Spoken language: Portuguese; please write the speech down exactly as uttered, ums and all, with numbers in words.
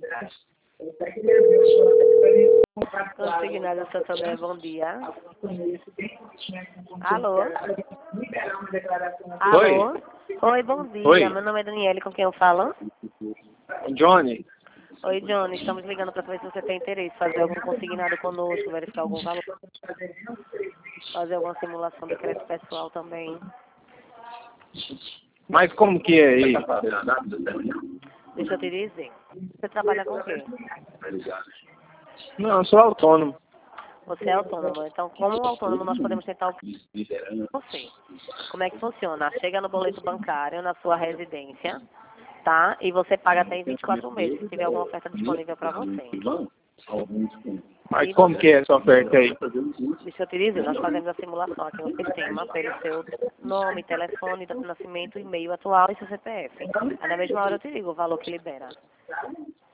Consignado Santander, bom dia. Alô? Alô? Oi. Oi, bom dia. Oi. Meu nome é Daniele, com quem eu falo? Johnny. Oi, Johnny. Estamos ligando para saber se você tem interesse em fazer algum consignado conosco, verificar algum valor. Fazer alguma simulação de crédito pessoal também. Mas como que é aí? Deixa eu te dizer. Você trabalha com o quê? Não, eu sou autônomo. Você é autônomo. Então, como autônomo, nós podemos tentar o que você. Como é que funciona? Chega no boleto bancário na sua residência, tá? E você paga até em vinte e quatro meses, se tiver alguma oferta disponível para você. Mas E como você, que é essa oferta aí? deixa eu te dizer, nós fazemos a simulação aqui no sistema pelo seu nome, telefone, data de nascimento, e-mail atual e seu C P F. Aí na mesma hora eu te digo o valor que libera.